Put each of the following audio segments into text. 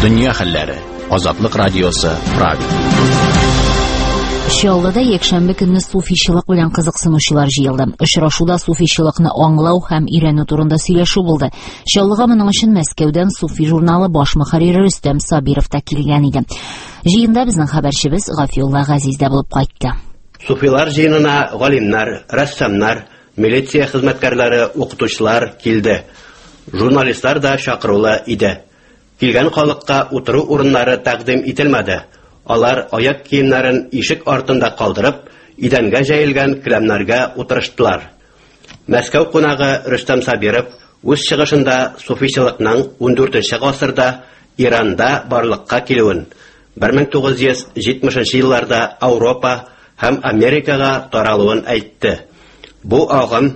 Dünya хәлләре. Азатлык радиосы Правда. Чаллыда якшәмбе көнне суфийчылык белән кызыксынучылар җыелды. Очрашуда суфийчылыкны аңлау һәм өйрәнү турында сөйләшү булды. Чаллыга моның өчен Мәскәүдән Суфи журналы баш мөхәррире Рөстәм Сабиров та килгән иде. Җыенда безнең хәбәрчебез Гафиулла Газиз дә булып кайтты. Суфилар җыенына галимнар, рәссамнар, милиция хезмәткәрләре, укытучылар килде. Журналистлар да чакырылы иде. Килгән халыкка утыру урыннары тәкъдим ителмәде. Алар аяк киемнәрен ишек артында калдырып, идәнгә җәелгән келәмнәргә утырыштылар. Мәскәү кунагы Рөстәм Сабиров үз чыгышында суфийчылыкның 14нче гасырда Иранда барлыкка килүен, 1970 елларда Европа һәм Америкага таралуын әйтте. Бу агым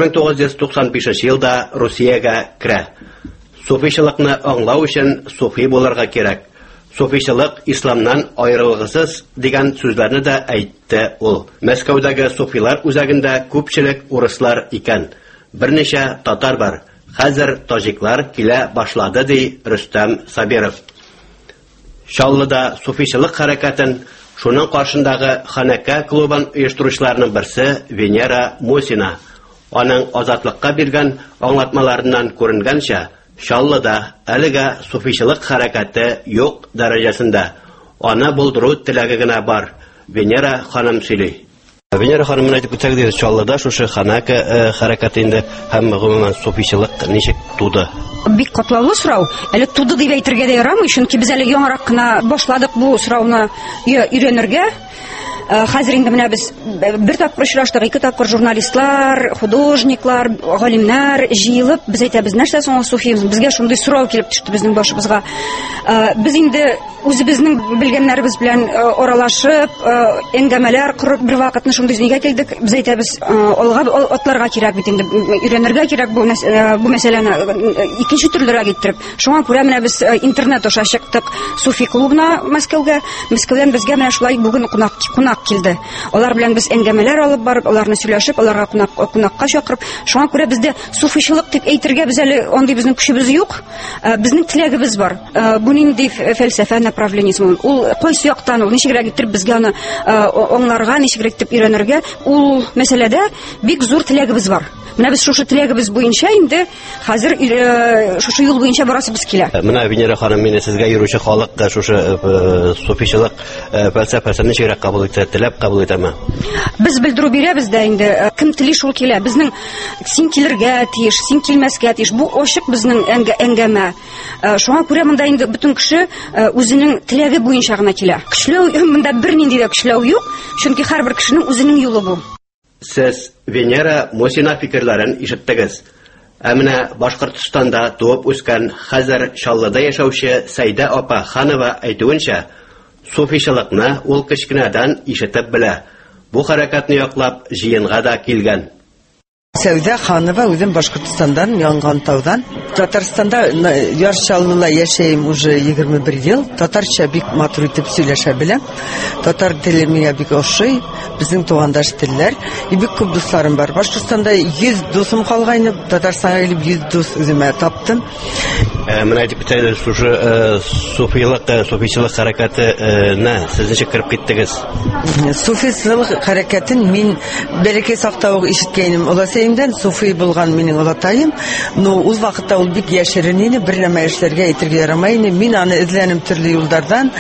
1995 елда Русиягә керә. Суфийчылыкны аңлау өчен суфи булырга кирәк. Суфийчылык исламнан аерылгысыз дигән сүзләрне дә әйтте ул. Мәскәүдәге суфилар үзәгендә күпчелек урыслар икән. Берничә татар бар. Хәзер таҗиклар килә башлады ди Рөстәм Сабиров. Чаллыда суфийчылык хәрәкәтен шуның каршындагы Ханәкә клубын оештыручыларның берсе Венера Мусина. Аның азатлыкка биргән аңлатмаларыннан күренгәнчә, Чаллыда әлегә суфийчылык хәрәкәте юк дәрәҗәсендә. Аны булдыру теләге генә бар. Венера ханым сөйли. Венера ханым әйтеп үтсәгез, Чаллыда шушы Ханәкә хәрәкәте инде һәм гомумән суфийчылык ничек туды? Бик катлаулы сорау. Әле туды дип әйтергә дә ярамый, чөнки без әле яңарак кына башладык бу сорауны өйрәнергә. Хәзер инде менә без бер тапкыр очраштык, ике тапкыр журналистлар, художниклар, галимнар җыелып, без әйтәбез, нәрсә соң суфизм? Безгә шундый сорау килеп төште безнең башыбызга. Без инде үзебезнең белгәннәребез белән аралашып, әңгәмәләр корып, бер вакытны шундый нигә килдек. Без әйтәбез, алга атларга кирәк бит инде, өйрәнергә кирәк бу мәсьәләне икенче төрлерәк иттереп. Шуңа күрә менә без интернет аша чыктык Суфи клубына Мәскәүгә. Мәскәүдән безгә менә шулай бүген кунак килде. Алар белән без әңгәмәләр алып барып, аларны сөйләшеп, аларга кунакка чакырып, шуңа күрә бездә суфийчылык дип әйтергә без әле андый безнең көчебез юк. Безнең теләгебез бар. Бу нинди фәлсәфә направлениесен, ул кайсы яктан, ул ничегрәк итеп безгә аны аңларга, ничегрәк итеп өйрәнергә, ул мәсьәләдә бик зур теләгебез бар. Менә без шушы теләгебез буенча инде хәзер шушы юл буенча барасыбыз килә. Менә Венера ханым, мине сезгә йөрүче халык шушы суфийчылык фәлсәфәсен ничегрәк кабул итә, теләп кабул итәме? Без белдерү бирәбез дә инде. Кем тели шул килә. Безнең син килергә тиеш, син килмәскә тиеш. Бу ачык безнең әңгәмә. Шуңа күрә монда инде бөтен кеше үзенең теләге буенча гына килә. Көчләү монда бернинди дә көчләү юк, чөнки һәрбер кешенең үзенең юлы бу. Сез Венера Мусина фикерләрен ишеттегез. Менә Башкортстанда туып үскән, хәзер Чаллыда яшәүче Сәйдә апа Ханова әйтүенчә, суфийчылыкны ул кечкенәдән ишетеп белә. Бу хәрәкәтне яклап җыенга да килгән. Сәүдә Ханова үзем Башкортстандан, Янгантаудан. Татарстанда Ярчаллыда яшәйм уже 21 ел. Татарча бик матур итеп сөйләшә беләм. Татар теле миңа бик ошый. Безнең тугандаш телләр. Бик күп дусларым бар. Башкортстанда 100 дусым калгайны, Татарстанга килеп 100 дус үземә таптым. Менә әйтеп үтәгез, шушы суфийчылык хәрәкәтенә сез ничек кереп киттегез? Суфийчылык хәрәкәтен мин бәләкәй сакта ук ишеткәнем. Олатаемдан суфи булган минем олатаем. Но ул вакытта ул бик яшерен иде, бер нәмә эшләргә әйтергә ярамый иде. Мин аны эзләнем төрле юллардан.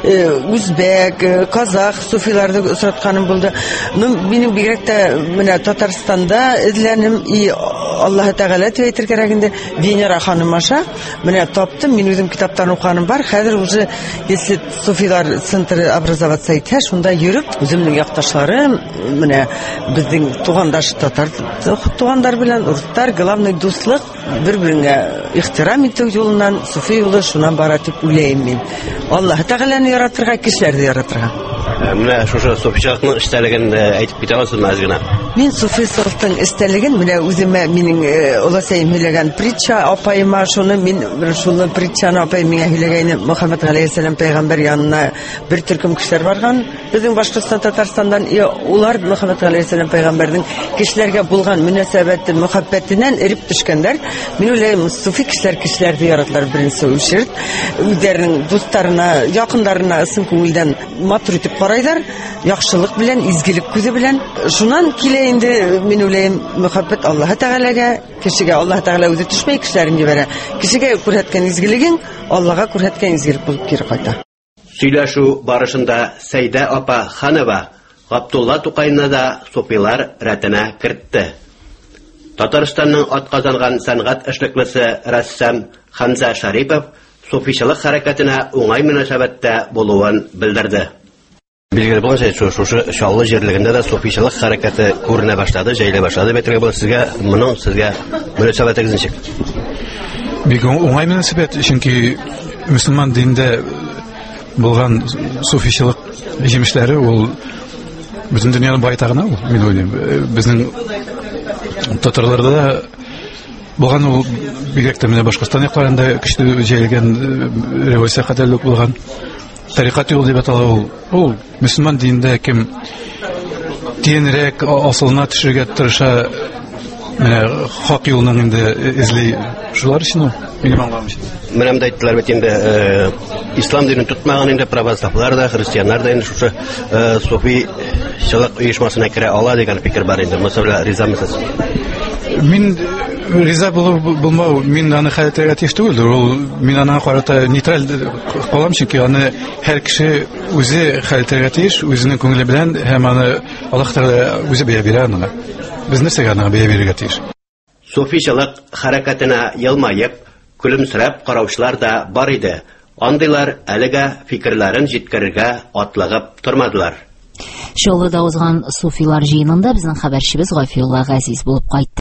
Үзбәк, казах суфиларны очратканым булды. Ну, минем бигрәк тә менә Татарстанда эзләнем и Аллаһ Тәгалә әйтергә кирәк, Венера ханым аша менә таптым. Мин үзем китаптан укыганым бар. Хәзер уже если суфилар центры образоваться итә, шунда йөреп, үземнең якташларым, менә безнең тугандаш тугандар белән урыслар, главный дуслык, бер-береңә ихтирам итү юлыннан суфи юлы шуннан бара дип уйлыйм мин. Аллаһ Тәгаләне яратырга, кешеләрне яратырга. Менә шушы суфийчылыкның эштәлеген әйтеп китәсезме аз гына? Мин суфислыктың истәлеген менә үземә минем оласайым һөйләгән притча апайыма шуны мин шуны притчаны апайым миңа һөйләгәне Мөхәммәд галәйһиссәлам пәйгамбер янына бер төркем кешеләр барган. Безнең Башкортстан Татарстандан улар Мөхәммәд галәйһиссәлам пәйгамбернең кешеләргә булган мөнәсәбәте, мөхәббәтеннән эреп төшкәннәр. Мин уйлыйм, суфи кешеләрде яраталар беренче үчирт. Үзләренең дусларына, якыннарына сын күңелдән матур итеп карайлар, яхшылык белән, изгелек күзе белән. Шуннан килә инде мин уйлыйм, мөхәббәт Аллаһ Тәгаләгә, кешегә Аллаһ Тәгалә үзе төшмәй, кешеләрне җибәрә. Кешегә күрһәткән изгелегең Аллаһка күрһәткән изгелек булып кире кайта. Сөйләшү барышында Сәйдә апа Ханова Габдулла Тукайны да суфилар рәтенә кертте. Татарстанның атказанган сәнгать эшлеклесе рәссам Хәмзә Шарипов суфичылык хәрәкәтенә уңай мөнәсәбәттә булуын белдерде. Билгеле булганча, шушы Чаллы җирлегендә дә суфичылык хәрәкәте күренә башлады, җәйлә башлады. Бәйтергә була сезгә мөнәсәбәтегез ничек? Бик уңай мөнәсәбәт, чөнки мөселман диндә булган суфичылык җимешләре ул бөтен дөньяның байтагына ул, мин уйлыйм. Безнең татарларда да булган ул бигрәк тә менә Башкортстан якларында көчле җәйләгән революция хәтерлек булган. Тарикат юл дип атала ул мөселман диндә кем тиенрәк асылына төшәргә тырыша, менә хак юлның инде эзли, шулар өчен ул минем аңламыйча. Менә дә әйттеләр бит инде ислам динен тотмаган инде православлар да, христианнар да инде шушы суфичылык оешмасына керә ала дигән фикер бар инде. Мәсәлән, ризамысыз? Мин риза булмау, мин аны хәтергә тиеш түгел. Ул мин аны карата нейтраль калам, чөнки аны һәр кеше үзе хәтергә тиеш, үзенең күңеле белән, һәм аны Аллаһ Тәгалә үзе бия бирә аны. Без нәрсәгә аны бия бирергә тиеш? Суфичылык хәрәкәтенә елмаеп, күлемсерәп караучылар да бар иде. Андыйлар әлегә фикерләрен җиткерергә атлыгып тормадылар. Чаллыда узган суфилар җыенында безнең хәбәрчебез Гафиулла Газиз булып кайтты.